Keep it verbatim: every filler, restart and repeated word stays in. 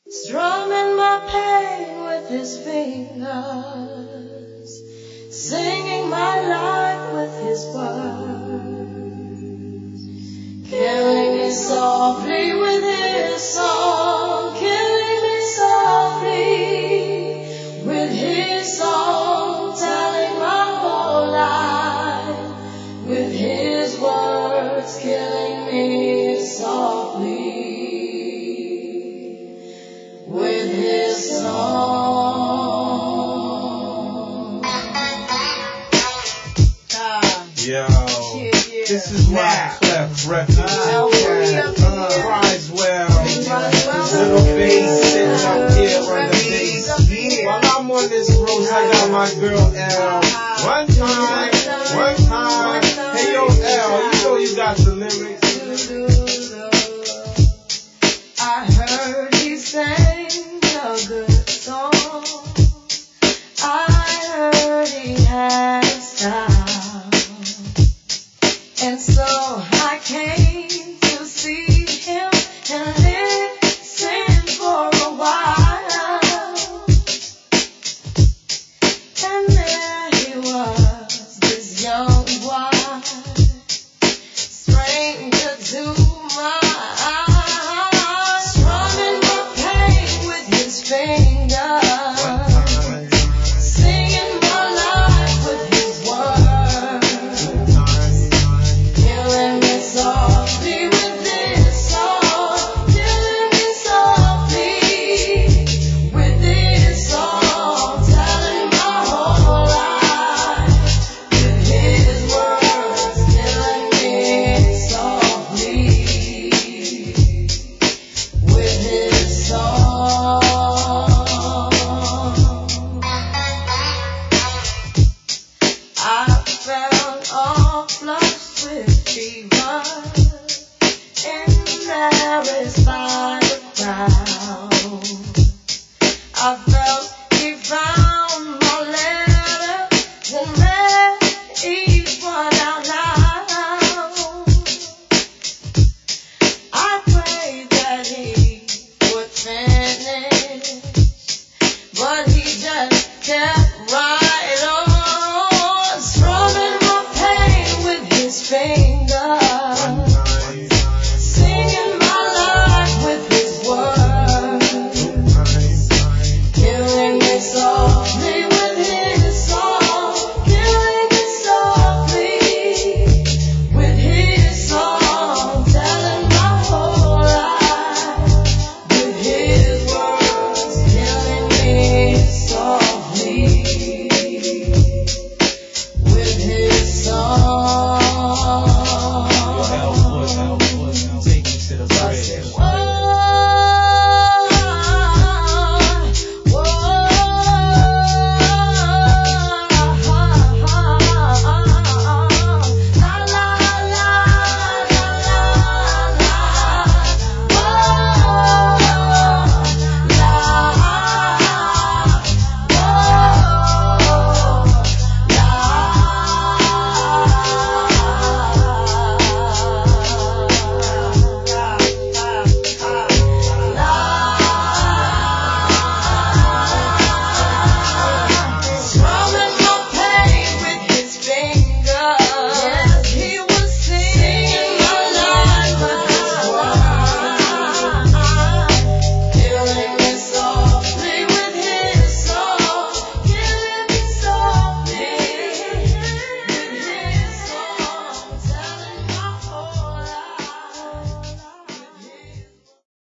strumming my pain with his fingers, singing my life with his words, killing me softly with his song, killing me softly with his song, telling my whole life with his words, killing me softly with his song. Yo, yeah, yeah. This is my Clef Refuge. Uh, Criswell, little bass sitting up here on the bass. While I'm on this road, I got my girl L. One time.